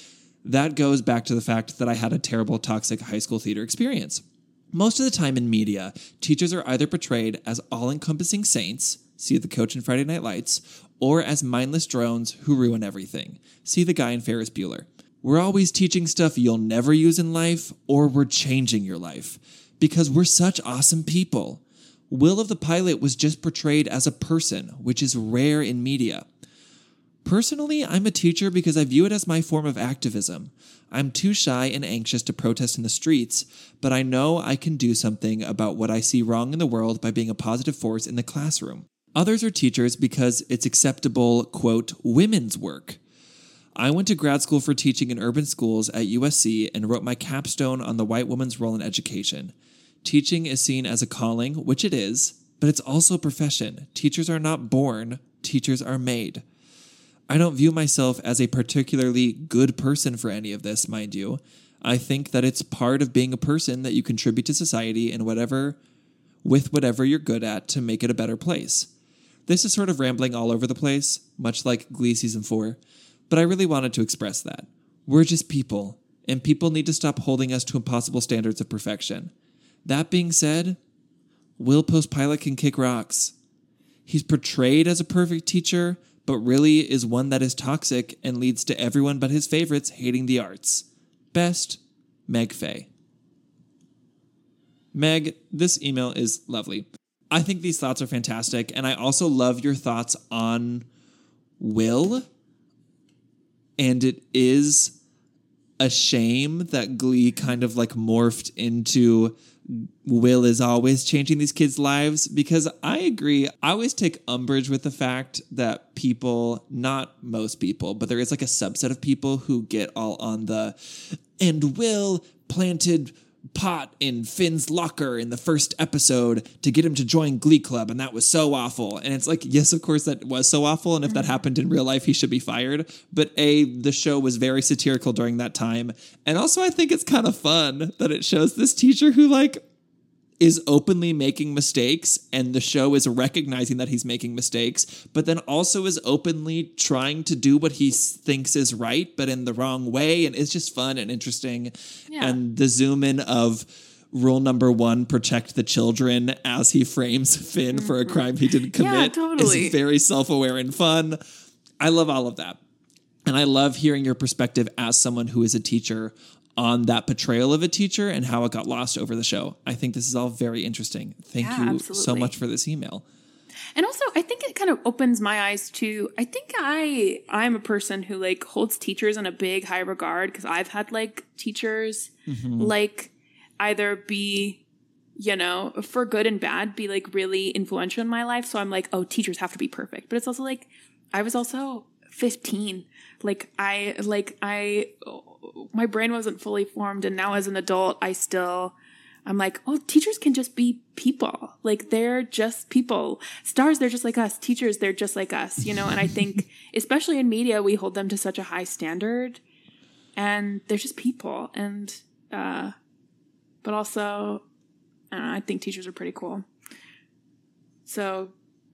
[SPEAKER 3] That goes back to the fact that I had a terrible, toxic high school theater experience. Most of the time in media, teachers are either portrayed as all-encompassing saints, see the coach in Friday Night Lights, or as mindless drones who ruin everything, see the guy in Ferris Bueller. We're always teaching stuff you'll never use in life, or we're changing your life. Because we're such awesome people. Will of the pilot was just portrayed as a person, which is rare in media. Personally, I'm a teacher because I view it as my form of activism. I'm too shy and anxious to protest in the streets, but I know I can do something about what I see wrong in the world by being a positive force in the classroom. Others are teachers because it's acceptable, quote, women's work. I went to grad school for teaching in urban schools at USC and wrote my capstone on the white woman's role in education. Teaching is seen as a calling, which it is, but it's also a profession. Teachers are not born, teachers are made. I don't view myself as a particularly good person for any of this, mind you. I think that it's part of being a person that you contribute to society and whatever you're good at to make it a better place. This is sort of rambling all over the place, much like Glee Season 4, but I really wanted to express that. We're just people, and people need to stop holding us to impossible standards of perfection. That being said, Will Post-Pilot can kick rocks. He's portrayed as a perfect teacher, but really is one that is toxic and leads to everyone but his favorites hating the arts. Best, Meg Faye. Meg, this email is lovely. I think these thoughts are fantastic, and I also love your thoughts on Will. And it is a shame that Glee kind of like morphed into Will is always changing these kids' lives, because I agree. I always take umbrage with the fact that people, not most people, but there is like a subset of people who get all on the and Will planted pot in Finn's locker in the first episode to get him to join Glee Club, and that was so awful. And it's like, yes, of course that was so awful, and if that happened in real life, he should be fired. But the show was very satirical during that time. And also I think it's kind of fun that it shows this teacher who like is openly making mistakes, and the show is recognizing that he's making mistakes, but then also is openly trying to do what he thinks is right, but in the wrong way. And it's just fun and interesting. Yeah. And the zoom in of rule number 1, protect the children, as he frames Finn for a crime he didn't commit, is very self-aware and fun. I love all of that. And I love hearing your perspective as someone who is a teacher on that portrayal of a teacher and how it got lost over the show. I think this is all very interesting. Thank you so much for this email.
[SPEAKER 4] And also, I think it kind of opens my eyes to, I think I'm a person who like holds teachers in a big high regard, because I've had like teachers like either be, you know, for good and bad, be like really influential in my life. So I'm like, oh, teachers have to be perfect. But it's also like, I was also 15. My brain wasn't fully formed, and now as an adult, I'm like, oh, teachers can just be people. Like, they're just people. Stars, they're just like us. Teachers, they're just like us, you know? And I think, especially in media, we hold them to such a high standard, and they're just people. And, but also, I don't know, I think teachers are pretty cool. So,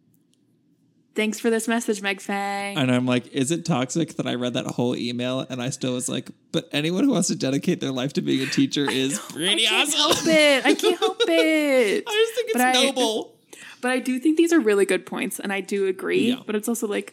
[SPEAKER 4] thanks for this message, Meg Faye.
[SPEAKER 3] And I'm like, is it toxic that I read that whole email and I still was like, but anyone who wants to dedicate their life to being a teacher is pretty awesome.
[SPEAKER 4] I can't help it.
[SPEAKER 3] I just think it's noble.
[SPEAKER 4] But I do think these are really good points, and I do agree. Yeah. But it's also like,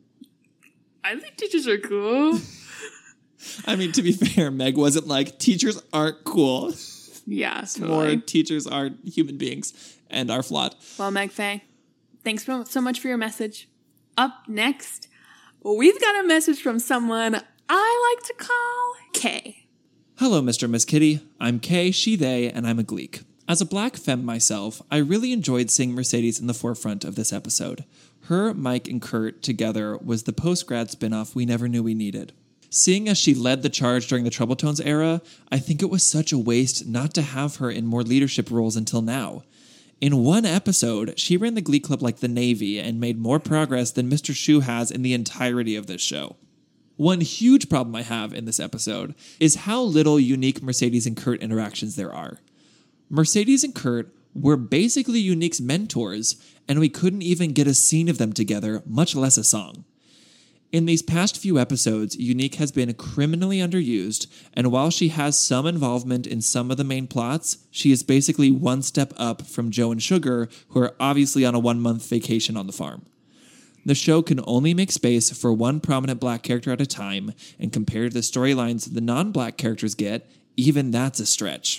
[SPEAKER 4] I think teachers are cool.
[SPEAKER 3] I mean, to be fair, Meg wasn't like, teachers aren't cool.
[SPEAKER 4] Yeah, totally.
[SPEAKER 3] More teachers are human beings and are flawed.
[SPEAKER 4] Well, Meg Faye, thanks so much for your message. Up next, we've got a message from someone I like to call Kay.
[SPEAKER 3] Hello, Mr. and Miss Kitty. I'm Kay, she, they, and I'm a Gleek. As a black femme myself, I really enjoyed seeing Mercedes in the forefront of this episode. Her, Mike, and Kurt together was the post-grad spinoff we never knew we needed. Seeing as she led the charge during the Troubletones era, I think it was such a waste not to have her in more leadership roles until now. In one episode, she ran the Glee Club like the Navy and made more progress than Mr. Schue has in the entirety of this show. One huge problem I have in this episode is how little unique Mercedes and Kurt interactions there are. Mercedes and Kurt were basically Unique's mentors, and we couldn't even get a scene of them together, much less a song. In these past few episodes, Unique has been criminally underused, and while she has some involvement in some of the main plots, she is basically one step up from Joe and Sugar, who are obviously on a 1-month vacation on the farm. The show can only make space for one prominent black character at a time, and compared to the storylines the non-black characters get, even that's a stretch.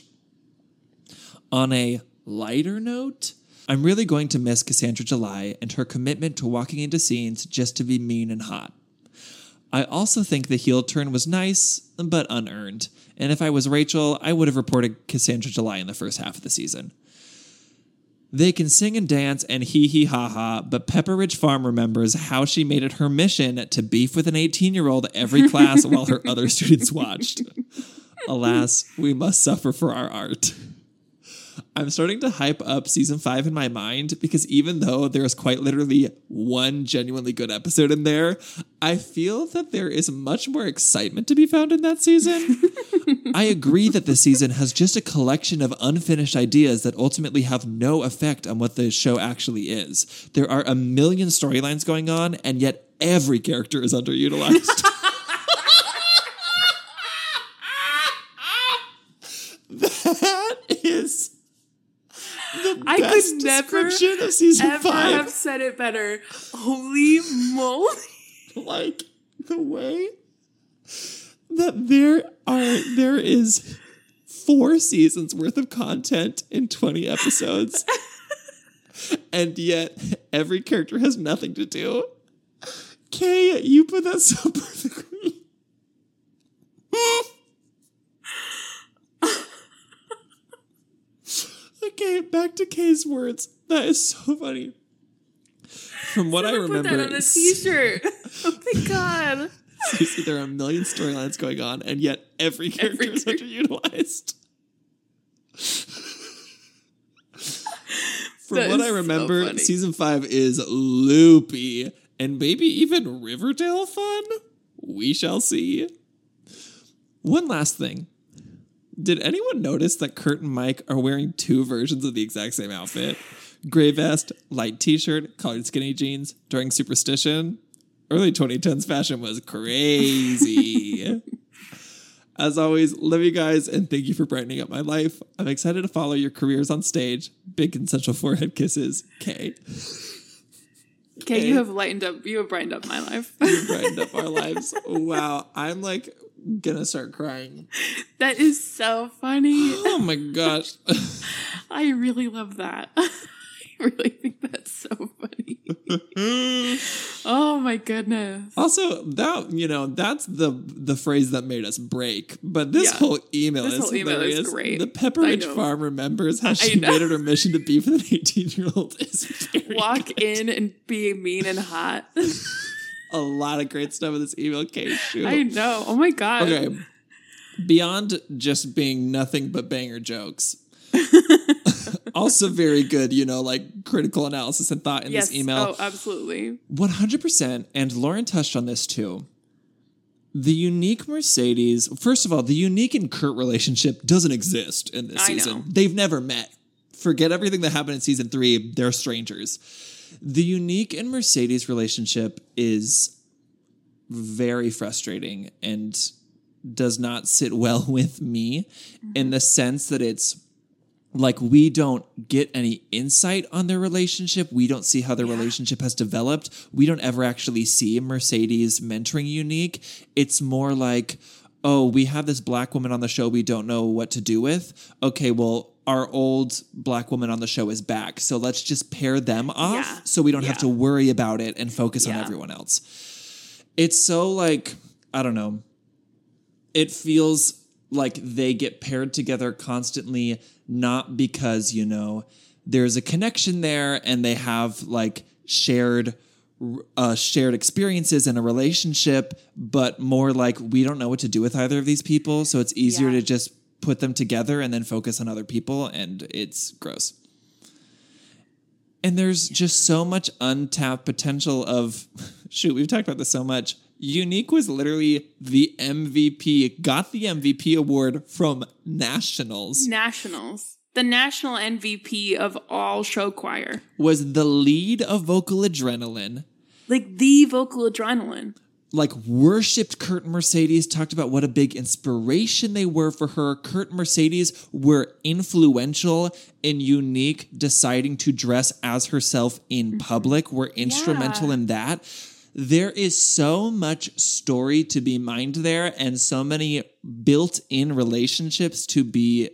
[SPEAKER 3] On a lighter note, I'm really going to miss Cassandra July and her commitment to walking into scenes just to be mean and hot. I also think the heel turn was nice, but unearned, and if I was Rachel, I would have reported Cassandra July in the first half of the season. They can sing and dance and hee-hee-ha-ha, but Pepper Ridge Farm remembers how she made it her mission to beef with an 18-year-old every class while her other students watched. Alas, we must suffer for our art. I'm starting to hype up season 5 in my mind because even though there is quite literally one genuinely good episode in there, I feel that there is much more excitement to be found in that season. I agree that this season has just a collection of unfinished ideas that ultimately have no effect on what the show actually is. There are a million storylines going on, and yet every character is underutilized. That is the best description of season 5.
[SPEAKER 4] I could never have said it better. Holy moly.
[SPEAKER 3] Like, the way that there is 4 seasons worth of content in 20 episodes. And yet, every character has nothing to do. Kay, you put that so perfectly. Okay, back to Kay's words. That is so funny. From what I remember,
[SPEAKER 4] put that on a t-shirt. Oh my god.
[SPEAKER 3] Seriously, there are a million storylines going on, and yet every character is underutilized. From what I remember,
[SPEAKER 4] so
[SPEAKER 3] season 5 is loopy, and maybe even Riverdale fun? We shall see. One last thing. Did anyone notice that Kurt and Mike are wearing 2 versions of the exact same outfit? Gray vest, light t-shirt, collared skinny jeans during Superstition. Early 2010s fashion was crazy. As always, love you guys and thank you for brightening up my life. I'm excited to follow your careers on stage. Big consensual forehead kisses. Kay.
[SPEAKER 4] Okay, you have brightened up my life.
[SPEAKER 3] You brightened up our lives. Wow. I'm like gonna start crying.
[SPEAKER 4] That is so funny.
[SPEAKER 3] Oh my gosh.
[SPEAKER 4] I really love that. I really think that's so funny. Oh my goodness.
[SPEAKER 3] Also, that's the phrase that made us break. But this whole email is hilarious.
[SPEAKER 4] Great.
[SPEAKER 3] The Pepperidge Farm remembers how she made it her mission to be with an 18-year-old is very
[SPEAKER 4] Walk
[SPEAKER 3] good.
[SPEAKER 4] in and be mean and hot.
[SPEAKER 3] A lot of great stuff in this email, Kate. Shoot.
[SPEAKER 4] I know. Oh my God.
[SPEAKER 3] Okay. Beyond just being nothing but banger jokes. Also very good, like critical analysis and thought in this email.
[SPEAKER 4] Oh, absolutely.
[SPEAKER 3] 100%. And Lauren touched on this too. The unique Mercedes, first of all, the unique and Kurt relationship doesn't exist in this season.
[SPEAKER 4] Know.
[SPEAKER 3] They've never met. Forget everything that happened in season 3. They're strangers. The unique and Mercedes relationship is very frustrating and does not sit well with me in the sense that it's like we don't get any insight on their relationship. We don't see how their relationship has developed. We don't ever actually see Mercedes mentoring Unique. It's more like, oh, we have this black woman on the show we don't know what to do with. Okay, well, our old black woman on the show is back. So let's just pair them off so we don't have to worry about it and focus on everyone else. It's so like, I don't know. It feels like they get paired together constantly, not because, there's a connection there and they have like shared experiences and a relationship, but more like we don't know what to do with either of these people. So it's easier to just put them together and then focus on other people. And it's gross. And there's just so much untapped potential of, we've talked about this so much. Unique was literally the MVP, got the MVP award from Nationals.
[SPEAKER 4] The national MVP of all show choir.
[SPEAKER 3] Was the lead of Vocal Adrenaline.
[SPEAKER 4] Like the Vocal Adrenaline.
[SPEAKER 3] Like worshipped Kurt and Mercedes, talked about what a big inspiration they were for her. Kurt and Mercedes were influential in Unique deciding to dress as herself in public, were instrumental in that. There is so much story to be mined there and so many built-in relationships to be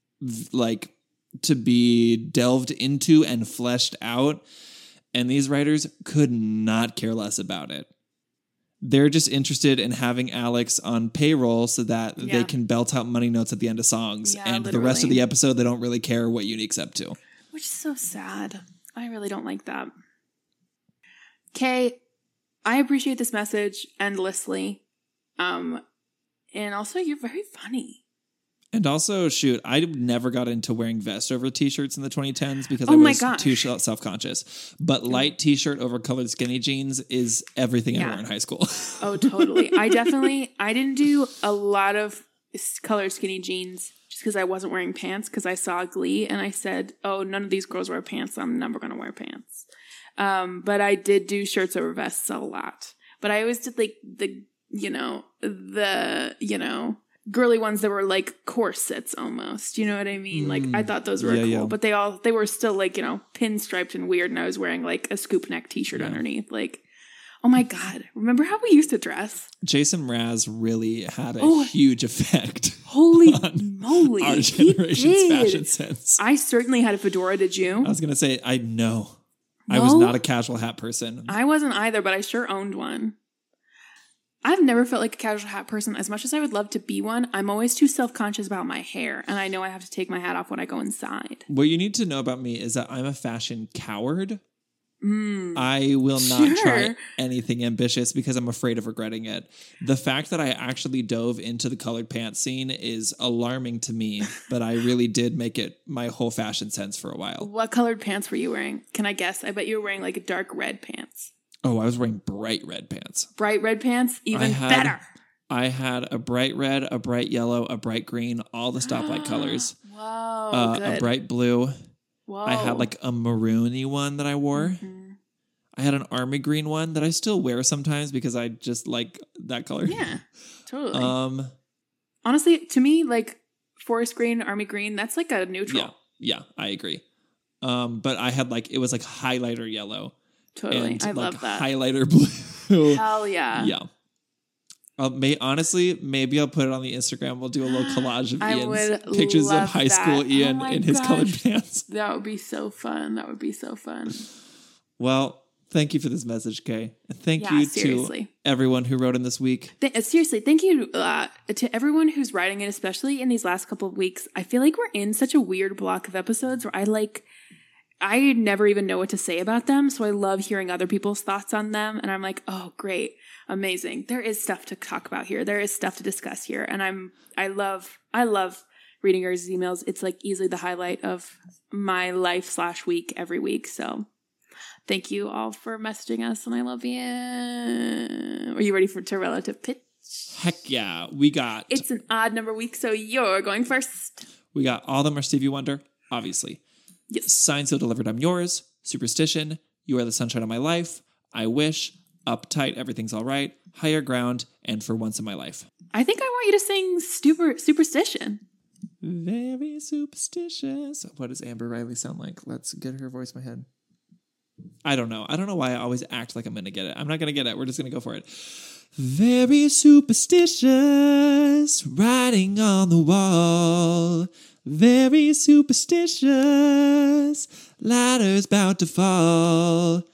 [SPEAKER 3] delved into and fleshed out. And these writers could not care less about it. They're just interested in having Alex on payroll so that they can belt out money notes at the end of songs. And the rest of the episode, they don't really care what Unique's up to.
[SPEAKER 4] Which is so sad. I really don't like that. Kay, I appreciate this message endlessly. And also, you're very funny.
[SPEAKER 3] And also, I never got into wearing vests over t-shirts in the 2010s because I was too self-conscious. But light t-shirt over colored skinny jeans is everything I wore in high school.
[SPEAKER 4] Oh, totally. I didn't do a lot of colored skinny jeans just because I wasn't wearing pants because I saw Glee and I said, oh, none of these girls wear pants. So I'm never going to wear pants. But I did do shirts over vests a lot. But I always did like the girly ones that were like corsets almost. You know what I mean? Like I thought those were cool, but they were still like, pinstriped and weird. And I was wearing like a scoop neck t-shirt underneath. Like, oh my God. Remember how we used to dress?
[SPEAKER 3] Jason Mraz really had a huge effect.
[SPEAKER 4] Holy moly.
[SPEAKER 3] Our generation's fashion sense.
[SPEAKER 4] I certainly had a fedora. Did you?
[SPEAKER 3] I was going to say, I know. No? I was not a casual hat person.
[SPEAKER 4] I wasn't either, but I sure owned one. I've never felt like a casual hat person. As much as I would love to be one, I'm always too self-conscious about my hair. And I know I have to take my hat off when I go inside.
[SPEAKER 3] What you need to know about me is that I'm a fashion coward. I will not try
[SPEAKER 4] Sure.
[SPEAKER 3] anything ambitious because I'm afraid of regretting it. The fact that I actually dove into the colored pants scene is alarming to me, but I really did make it my whole fashion sense for a while.
[SPEAKER 4] What colored pants were you wearing? Can I guess? I bet you were wearing like dark red pants.
[SPEAKER 3] Oh, I was wearing bright red pants.
[SPEAKER 4] Bright red pants? Even better.
[SPEAKER 3] I had a bright red, a bright yellow, a bright green, all the stoplight colors.
[SPEAKER 4] Whoa, good.
[SPEAKER 3] A bright blue.
[SPEAKER 4] Whoa.
[SPEAKER 3] I had like a maroony one that I wore. I had an army green one that I still wear sometimes because I just like that color.
[SPEAKER 4] Yeah, totally. Honestly, to me, like forest green, army green, that's like a neutral.
[SPEAKER 3] Yeah, I agree. But I had like, it was like highlighter yellow.
[SPEAKER 4] Totally.
[SPEAKER 3] And
[SPEAKER 4] I
[SPEAKER 3] like
[SPEAKER 4] love that.
[SPEAKER 3] highlighter blue.
[SPEAKER 4] Hell yeah.
[SPEAKER 3] Yeah. Honestly, maybe I'll put it on the Instagram. We'll do a little collage of
[SPEAKER 4] I
[SPEAKER 3] Ian's
[SPEAKER 4] would
[SPEAKER 3] pictures of
[SPEAKER 4] love
[SPEAKER 3] high school
[SPEAKER 4] that.
[SPEAKER 3] Ian
[SPEAKER 4] Oh my
[SPEAKER 3] in his colored
[SPEAKER 4] gosh.
[SPEAKER 3] pants.
[SPEAKER 4] That would be so fun. That would be so fun.
[SPEAKER 3] Well, thank you for this message, Kay. And thank
[SPEAKER 4] Yeah,
[SPEAKER 3] you
[SPEAKER 4] seriously.
[SPEAKER 3] to everyone who wrote in this week.
[SPEAKER 4] Seriously, thank you to everyone who's writing it, especially in these last couple of weeks. I feel like we're in such a weird block of episodes where I never even know what to say about them. So I love hearing other people's thoughts on them. And I'm like, oh, great. Amazing. There is stuff to talk about here. There is stuff to discuss here. And I love reading your emails. It's like easily the highlight of my life/week every week. So thank you all for messaging us, and I love you. Are you ready to relative pitch?
[SPEAKER 3] Heck yeah.
[SPEAKER 4] It's an odd number week, so you're going first.
[SPEAKER 3] We got All of Them Are Stevie Wonder, obviously.
[SPEAKER 4] Yes.
[SPEAKER 3] Signed, Sealed, Delivered, I'm Yours. Superstition. You Are the Sunshine of My Life. I Wish. Uptight, Everything's All Right. Higher Ground. And For Once in My Life.
[SPEAKER 4] I think I want you to sing Superstition.
[SPEAKER 3] Very superstitious. What does Amber Riley sound like? Let's get her voice in my head. I don't know. I don't know why I always act like I'm going to get it. I'm not going to get it. We're just going to go for it. Very superstitious, writing on the wall. Very superstitious, ladder's about to fall.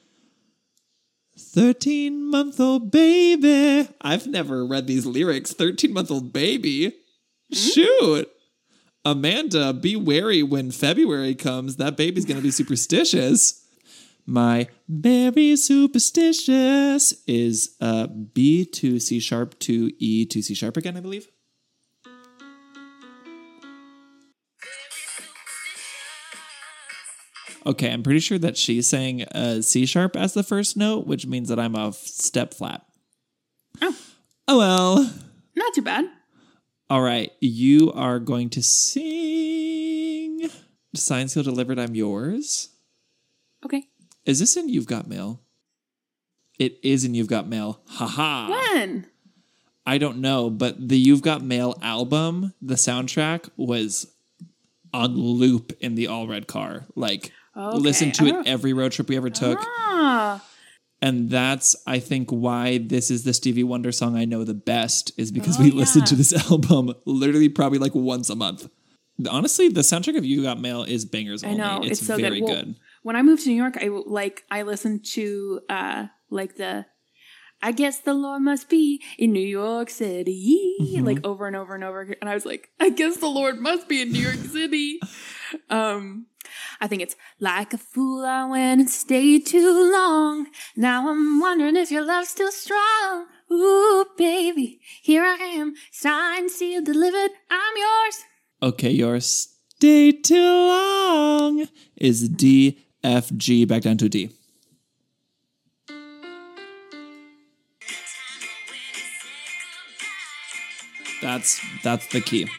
[SPEAKER 3] 13-month-old baby. I've never read these lyrics. 13-month-old baby. Shoot. Amanda, be wary when February comes. That baby's going to be superstitious. My very superstitious is B to C sharp to E to C sharp again, I believe. Okay, I'm pretty sure that she's saying C sharp as the first note, which means that I'm a step flat.
[SPEAKER 4] Oh.
[SPEAKER 3] Oh well.
[SPEAKER 4] Not too bad.
[SPEAKER 3] All right, you are going to sing Signed, Sealed, Delivered, I'm Yours.
[SPEAKER 4] Okay.
[SPEAKER 3] Is this in You've Got Mail? It is in You've Got Mail. Haha.
[SPEAKER 4] When?
[SPEAKER 3] I don't know, but the You've Got Mail album, the soundtrack, was on loop in the all red car. Like, listen to it every road trip we ever took.
[SPEAKER 4] Ah.
[SPEAKER 3] And that's, I think, why this is the Stevie Wonder song I know the best, is because we listened to this album literally probably like once a month. Honestly, the soundtrack of You Got Mail is bangers only.
[SPEAKER 4] I know. It's so
[SPEAKER 3] very
[SPEAKER 4] good. Well, when I moved to New York, I listened to I guess the Lord must be in New York City, like over and over and over again. And I was like, I guess the Lord must be in New York City. I think it's like a fool I went and stayed too long. Now I'm wondering if your love's still strong. Ooh, baby, here I am, signed, sealed, delivered, I'm yours.
[SPEAKER 3] Okay, your stay too long is D, F, G, back down to D. That's the key.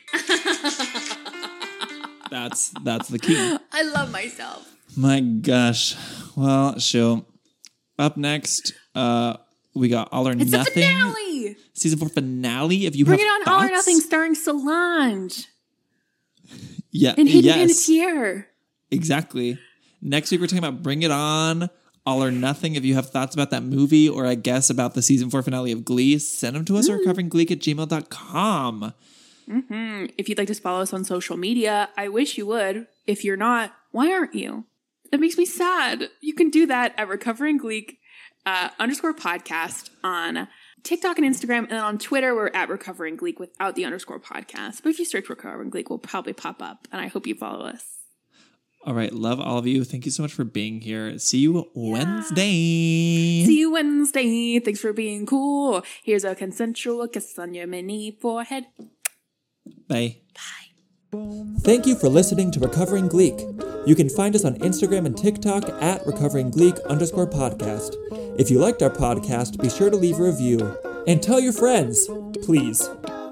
[SPEAKER 3] That's the key.
[SPEAKER 4] I love myself.
[SPEAKER 3] My gosh. Well, show. Up next, we got All or
[SPEAKER 4] It's
[SPEAKER 3] Nothing.
[SPEAKER 4] the finale.
[SPEAKER 3] Season 4 finale. If you
[SPEAKER 4] Bring
[SPEAKER 3] have
[SPEAKER 4] it on,
[SPEAKER 3] thoughts,
[SPEAKER 4] All or Nothing, starring Solange
[SPEAKER 3] yeah,
[SPEAKER 4] and Hayden
[SPEAKER 3] yes,
[SPEAKER 4] Panettiere.
[SPEAKER 3] exactly. Next week we're talking about Bring It On, All or Nothing. If you have thoughts about that movie, or I guess about the season 4 finale of Glee, send them to us or recoveringgleek@gmail.com.
[SPEAKER 4] If you'd like to follow us on social media, I wish you would. If you're not, why aren't you? That makes me sad. You can do that at Recovering Gleek _podcast on TikTok and Instagram, and then on Twitter we're at Recovering Gleek without the _podcast. But if you search Recovering Gleek, we'll probably pop up, and I hope you follow us.
[SPEAKER 3] All right. Love all of you. Thank you so much for being here. See you Wednesday.
[SPEAKER 4] See you Wednesday. Thanks for being cool. Here's a consensual kiss on your mini forehead.
[SPEAKER 3] Bye.
[SPEAKER 5] Thank you for listening to Recovering Gleek. You can find us on Instagram and TikTok at recoveringgleek_podcast. If you liked our podcast, be sure to leave a review. And tell your friends, please.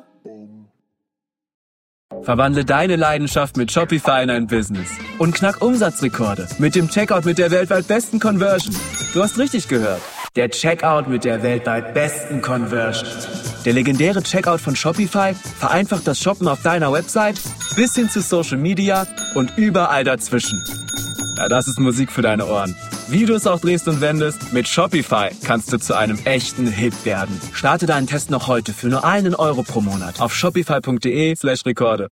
[SPEAKER 1] Verwandle deine Leidenschaft mit Shopify in ein Business und knack Umsatzrekorde mit dem Checkout mit der weltweit besten Conversion. Du hast richtig gehört. Der Checkout mit der weltweit besten Conversion. Der legendäre Checkout von Shopify vereinfacht das Shoppen auf deiner Website bis hin zu Social Media und überall dazwischen. Ja, das ist Musik für deine Ohren. Wie du es auch drehst und wendest, mit Shopify kannst du zu einem echten Hit werden. Starte deinen Test noch heute für nur €1 pro Monat auf shopify.de/Rekorde.